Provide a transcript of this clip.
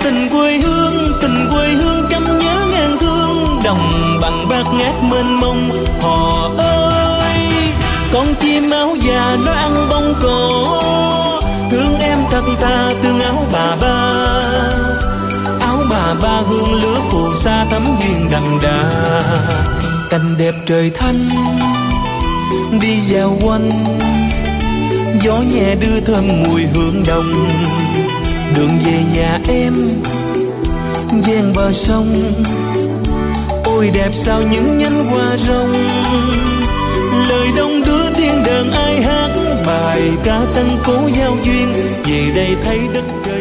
tình quê hương căm nhớ ngàn thương, đồng bằng bát ngát mênh mông. Họ ơi, con chim áo già nó ăn bông cỏ, thương em thật tha thương áo bà ba. Áo bà ba hương lửa phù sa thắm duyên đằng đà, cành đẹp trời thanh đi vào quanh, gió nhẹ đưa thơm mùi hương đồng. Đường về nhà em ven bờ sông, ôi đẹp sao những nhánh hoa rong. Lời đông đưa tiếng đờn ai hát bài ca tân cố giao duyên, về đây thấy đất trời